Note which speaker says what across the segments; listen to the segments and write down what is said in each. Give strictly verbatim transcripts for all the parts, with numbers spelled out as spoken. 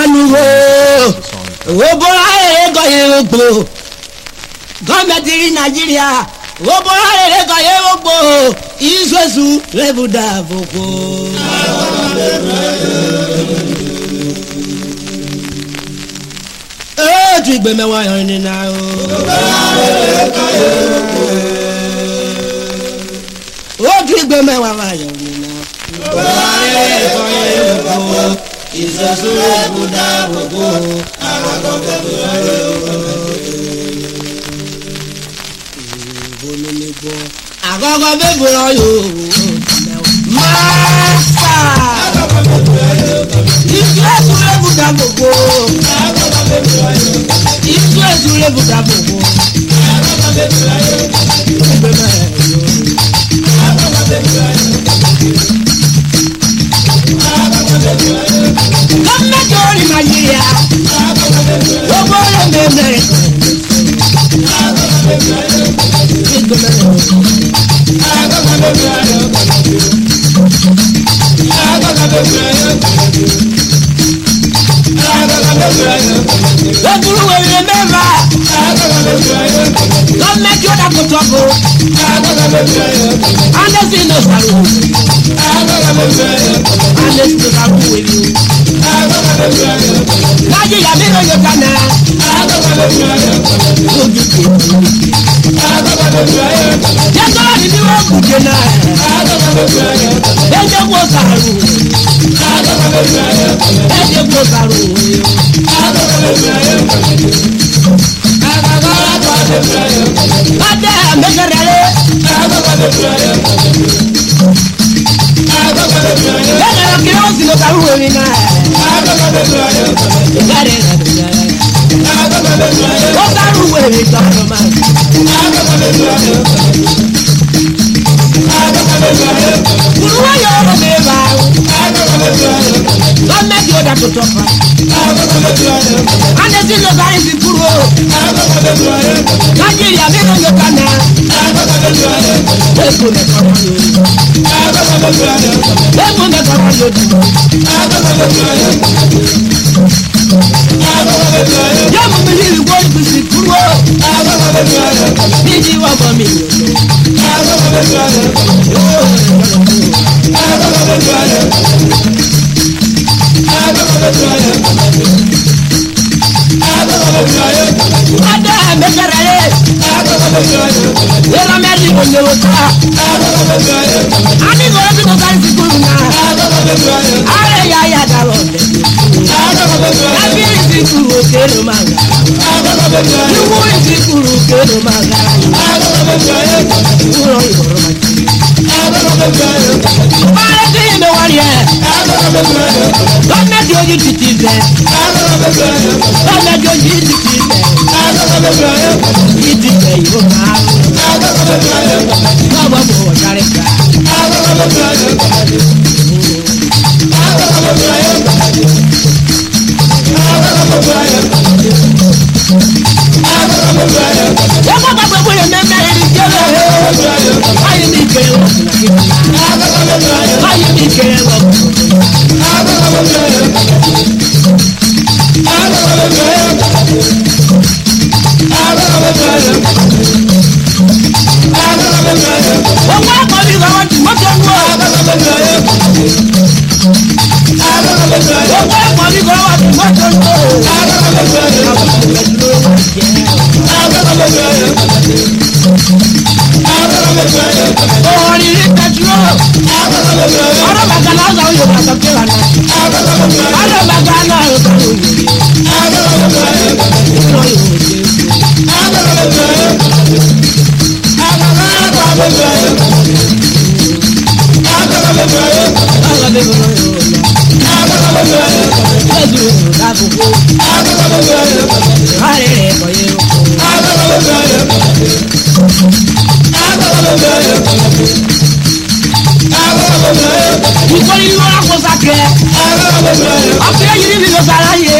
Speaker 1: nuwo wo bora ere go yegbo gọọmenti Nigeria wo bora ere go yegbo isosu lebuda foko eh tu igbe mewa yan ni na o o tu igbe mewa wa yan ni na bora ere go yegbo isosu lebuda foko agogo beburo yo masa isu esure buda gbogbo isu esure buda gbogbo gọọmenti orí Nàìjíríà gbogbo rẹ̀ mẹ́mẹ́rẹ̀ Eburu wele meva, gọọmenti ọ̀dà kòtòkò, andesi no saru, andesi no saru wele o. Kaji yabi no yokana, ojú kìí. Yàtọ̀ ni bí wọ́n kù jẹ náà, ẹ̀jẹ̀ kò saru, ẹ̀jẹ̀ kò saru wele o. Ada mekarale. Ada kilo sino karu ni na. Gare na. O karu we ni karu ma. Kuruwa yo ro me ba. Gọọmenti ti oda to topa. Ande ti lo gari si kuro. Nigeria me no kana. Eko me ko yo. Eko me ko yo. Ya mo me li wo si kuro. Ni ji wa mo mi. Ada mekarale. Era meli mo le wota. Ani go bi ko gari sikuru na. Are ya ya daro. Abi sikuru kero manga. Iwo sikuru kero manga. Uro yoro manga. Bare ti no wari e. Gọọmenti oji titi ze. Gọọmenti oji titi ze. Titi ze yo na. Baba bo wajare ka. Ya baba bo bo ye meme ri jelo. Ayi mi ke wo na ki. Ayi mi ke wo. Ọmọ akọni lọ́wọ́ tí wọ́n tó wọ́. Ọmọ akọni lọ́wọ́ tí wọ́n tó wọ́. Orí rí pẹ̀tró. Ọ̀rọ̀ bàtà náà sọ yóò bá sọ kéwà náà. Ọ̀rọ̀ bàtà náà yóò sọ yóò yé. Ìkọ́ni ló rà kó sàkẹ́. Ọ̀fẹ́ yìí ni ló sàrà yé.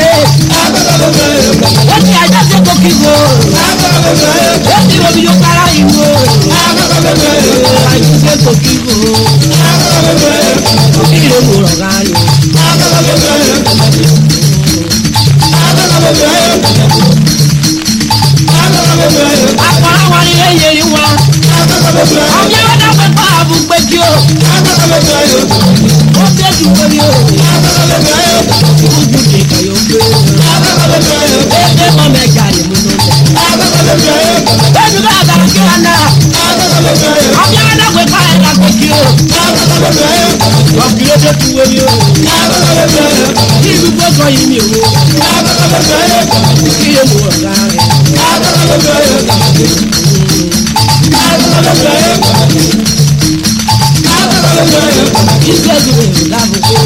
Speaker 1: Ó ti àjọ ṣe kó kíkó. Ó ti ròbí yóò kára ìwò. Àjọ ṣe kó kíkó. Kí ló mú ọ̀gá yó? ó dé ju wọlé o ojú ti kàyọ̀ pé ẹgbẹ́ mọ́ mẹ́jà lè mú lóde ẹnu bá àgbàrá kí wọn náà ọbẹ̀ wọn náà wẹ̀ ká ẹ̀ ká pé kí o ọ̀gbìn ó dé ju wọlé o kí ibi gbọ́dọ̀ yìí mi wò kí ẹ mú ọ̀gá rẹ̀. Jesus will love you.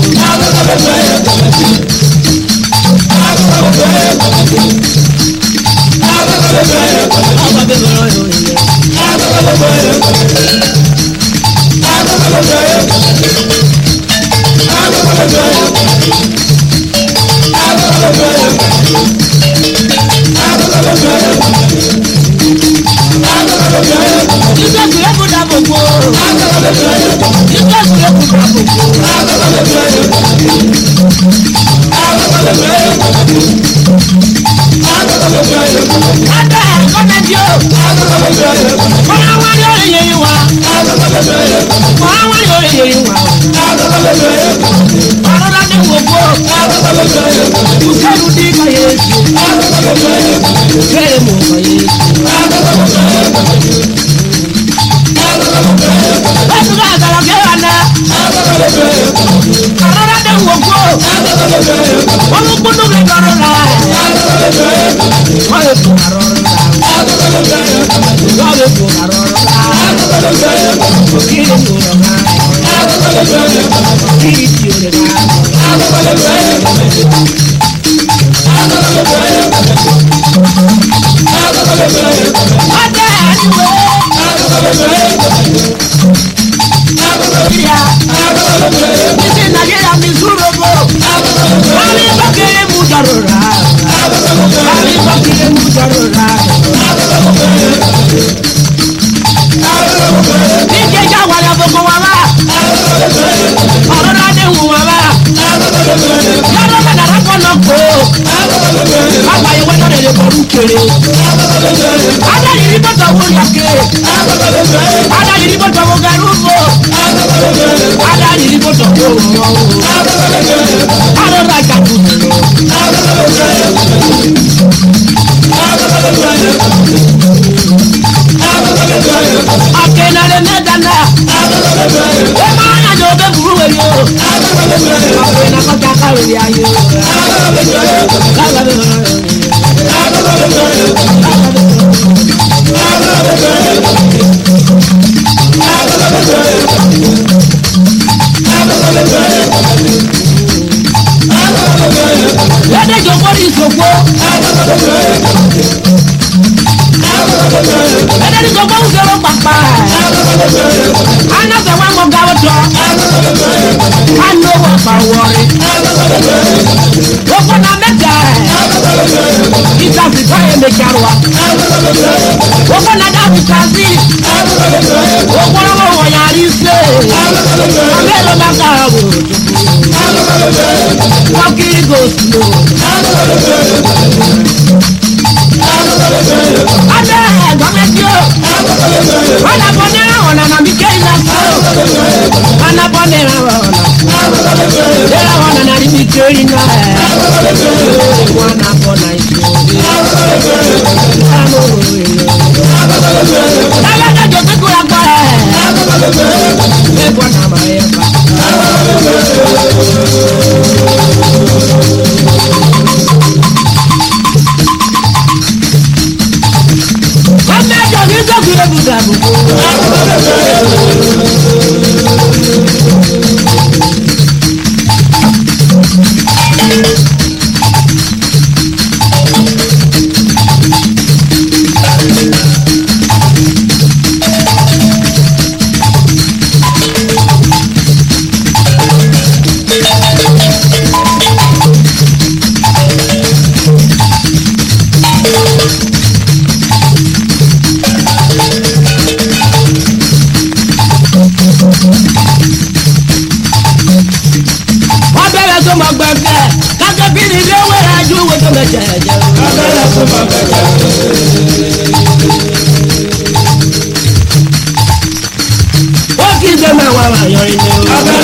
Speaker 2: Abẹ́rẹ́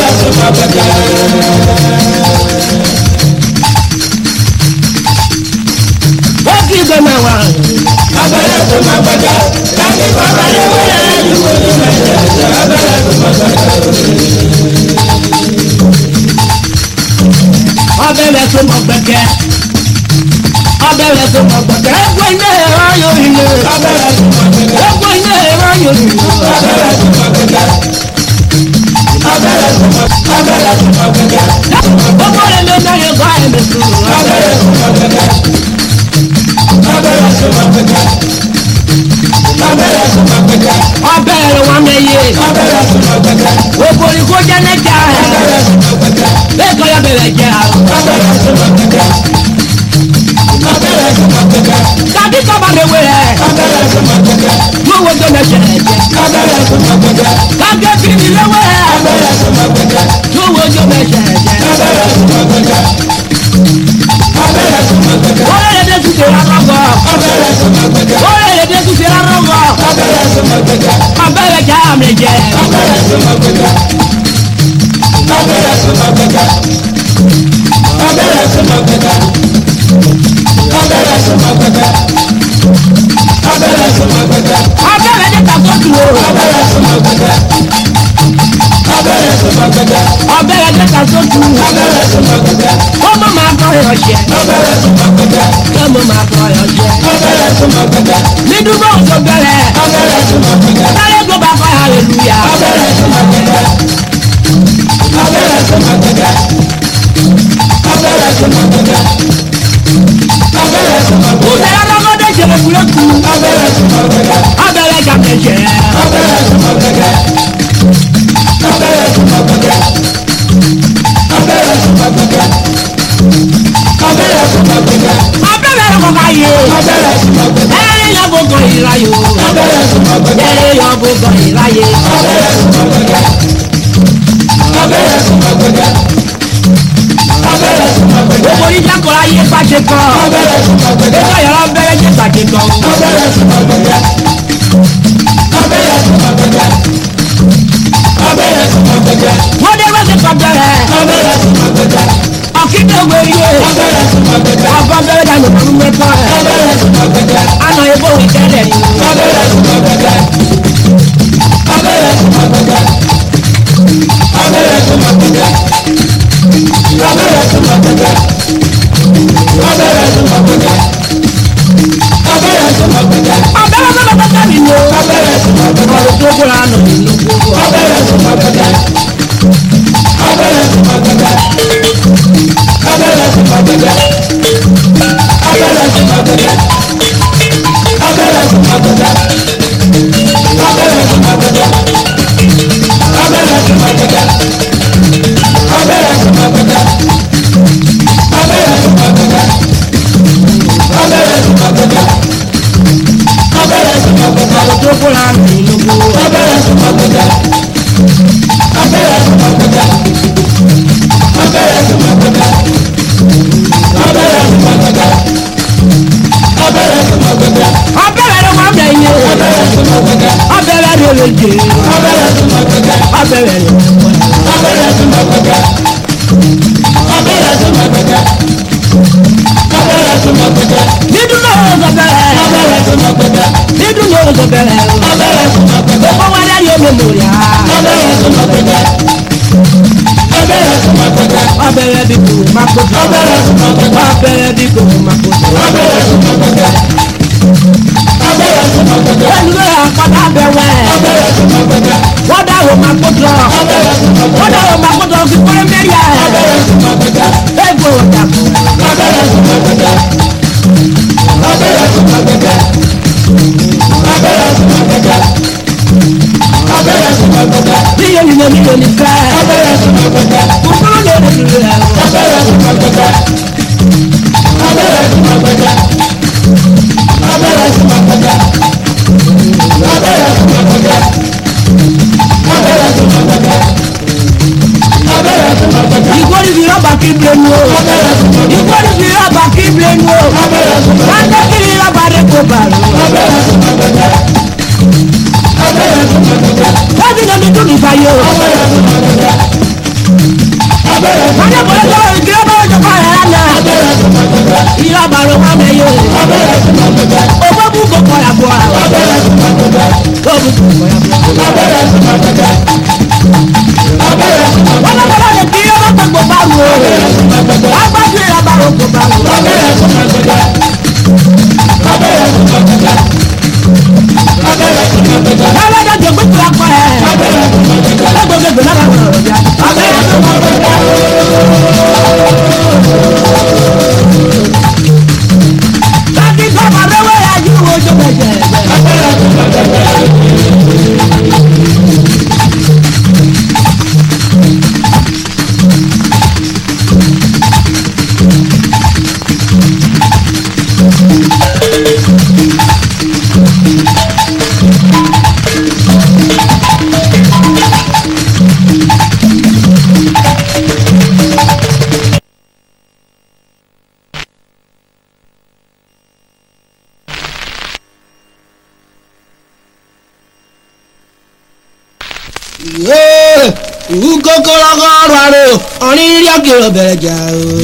Speaker 1: Ukokorogoro oniria kiro bereja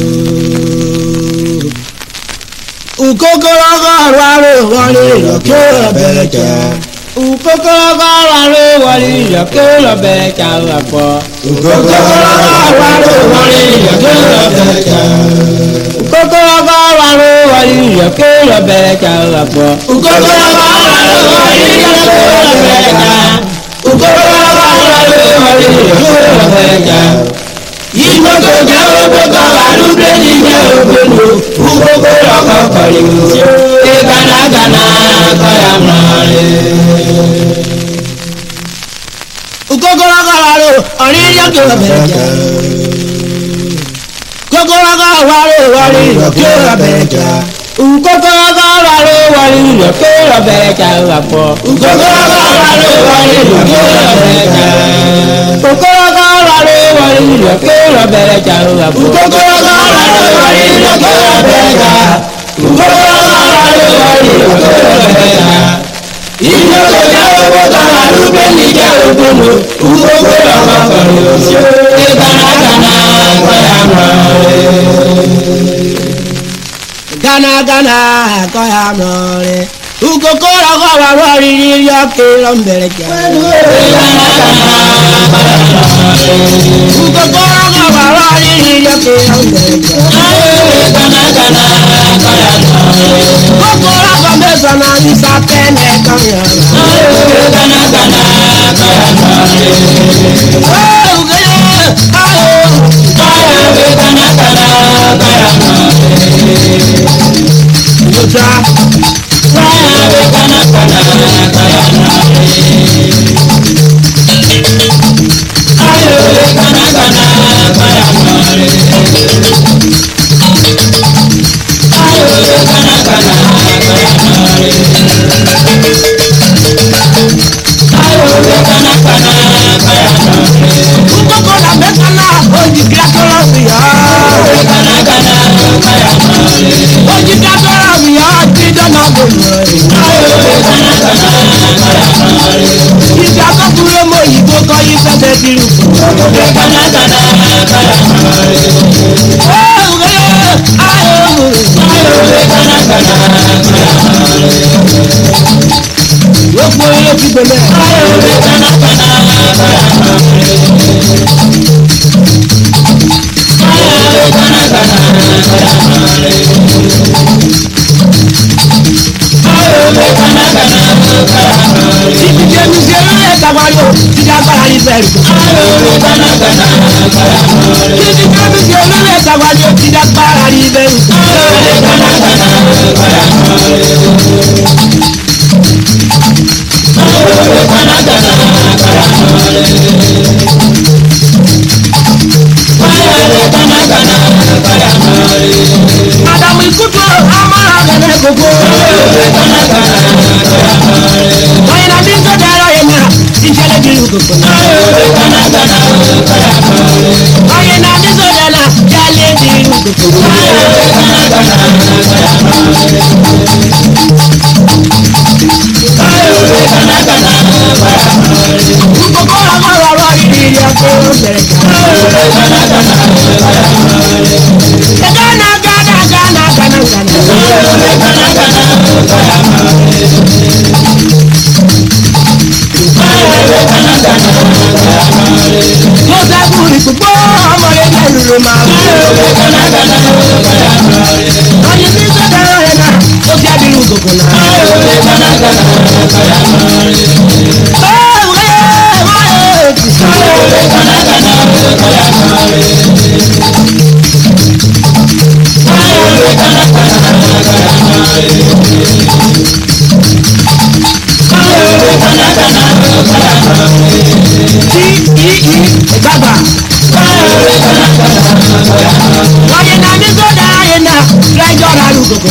Speaker 1: Ukokorogoro oniria kiro bereja Ukokorogoro oniria kiro bereja apo Ukokorogoro oniria kiro bereja Ukokorogoro oniria kiro bereja apo Ukokorogoro oniria kiro bereja Ukokorogoro wali lokera beja apo Ukokorogoro wali lokera beja Ukokorogoro wali lokera beja apo Ukokorogoro wali lokera beja Ukokorogoro wali lokera beja Ino kaya botala rubeni ja ubunu Ukokorogoro ebana kana kaya Gana gana kaya mole Ukokora kwa wali yoke lombereka Ukokora kwa wali yoke lombereka Gana gana kaya mole Ukokora kwa mesa na isapene kaya Gana gana kaya mole Oh gaya ayo kaya gana gana kaya mole Mucha Kaya kana kana kaya nare Ayo kana kana kaya nare Ayo kana kana kaya nare Ayo kana kana kaya nare Ukoko la bekana oji kakora biya Kana kana kaya nare Oji kakora biya tida na bono Ayo kana kana kaya nare Ija kakure mo ibo ko ise be diru Kana kana kaya nare Oh ayo ayo Ayo kana kana kaya nare Wopo yo kibele Ayo kana kana kaya nare Ayo kana kana kaya nare Ayo kana kana kaya nare Ije mi se lo e tawayo Ija para ni beru Ayo kana kana kaya nare Ije mi se lo e tawayo Ija para ni beru Ayo kana kana kaya nare Ayo kana kana kaya nare Ayo kana kana kaya nare Adamu ikutu amara gane gogo Ayo kana kana kaya nare Oina bizo dara yema Inchele biru gogo Ayo kana kana kaya nare Oina bizo dara jale biru gogo Ayo kana kana kaya nare Ayo kana kana kaya nare Ukokora mara wari ya koro bereka Ayo kana kana kaya nare Gana gana gana gana gana Ayo kana kana kaya nare Mo sábù ìkùkọ́ ọmọ rẹ̀ lẹ́nu ló máa wù. Ọyẹ tí sọ́dọ̀ rẹ̀ náà ó fi abirú kòkò náà. Baba. Oye na mi soda oye na trejo na lukoko.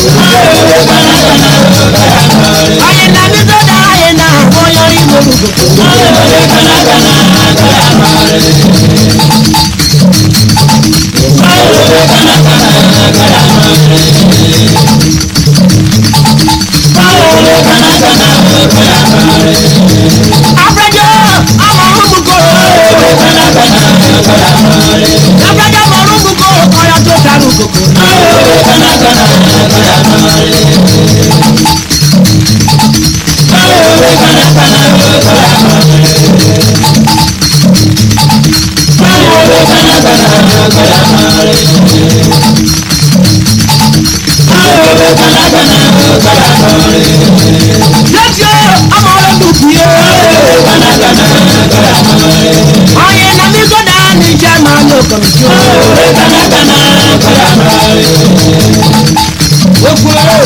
Speaker 1: Oye na mi soda oye na oyo imo lukoko. Afrejo ọmọ orúkọ. Afrejo ọmọ orúkọ ọyọ tó dàrú kòkò. Lọ́jọ́ ọmọ ọlọ́dún kìí ó. Oye na mi soda ni jẹ́ máa ló kàn sí o. Gbogbo ẹ̀.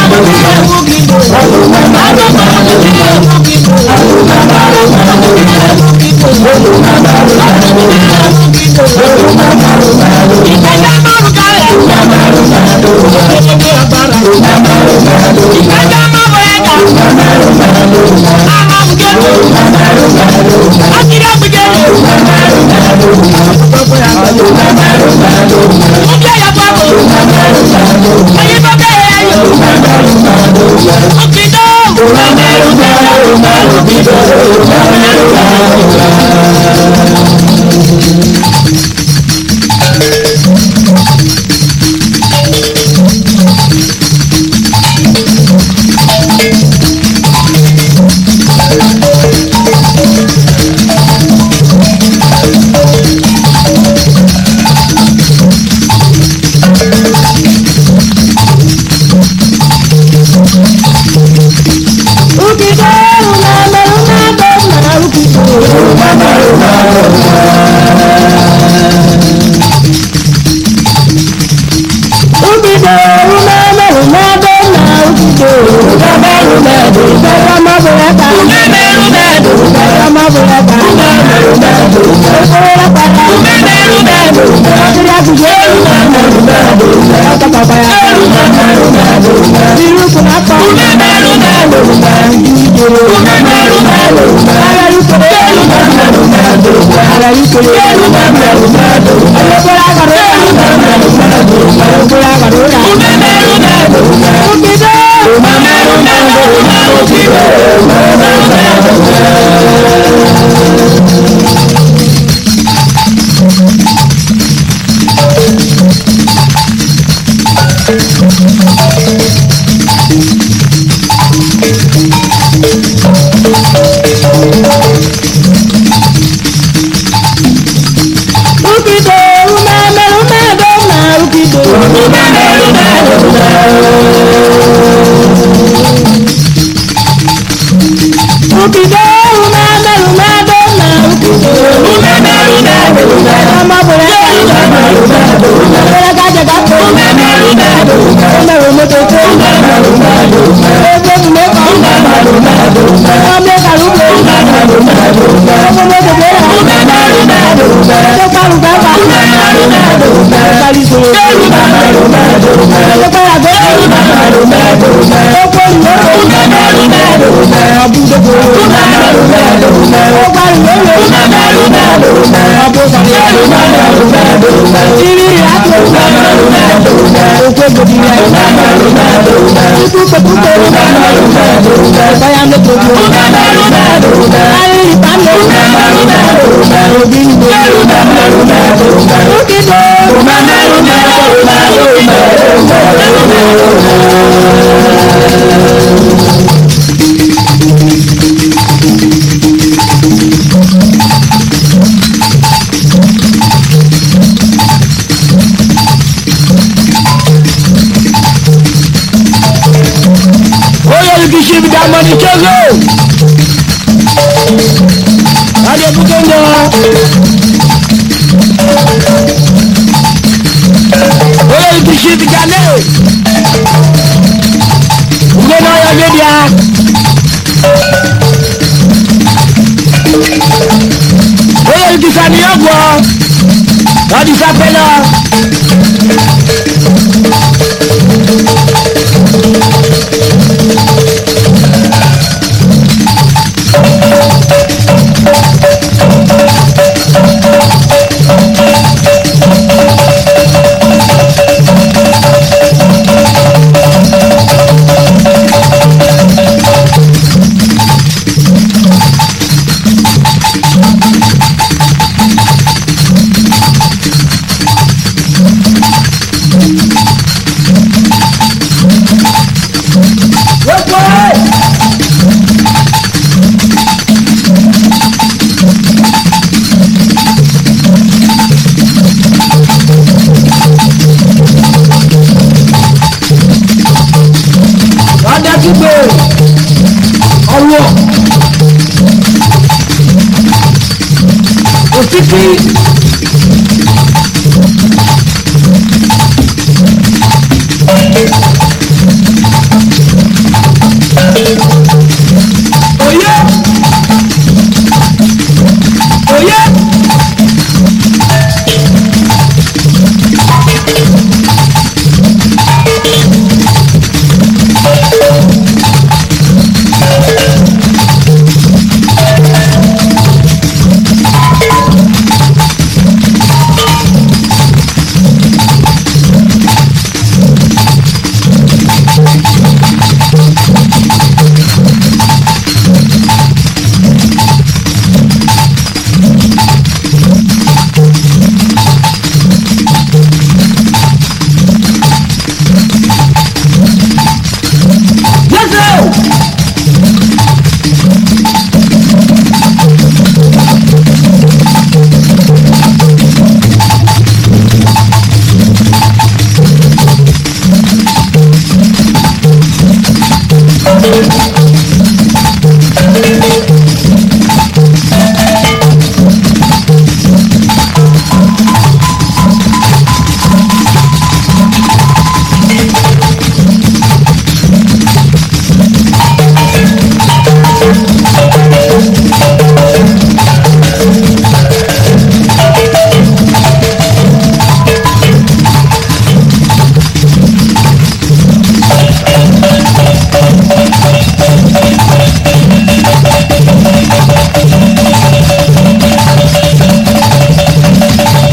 Speaker 1: Títí